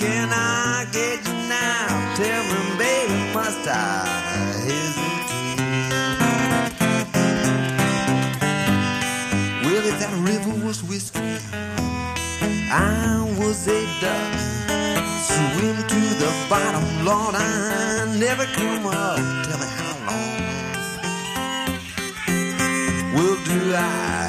can I get you now? Tell me, baby, must I hesitate? Well, if that river was whiskey, I was a duck. Swim to the bottom, Lord, I never come up. Tell me how long will do I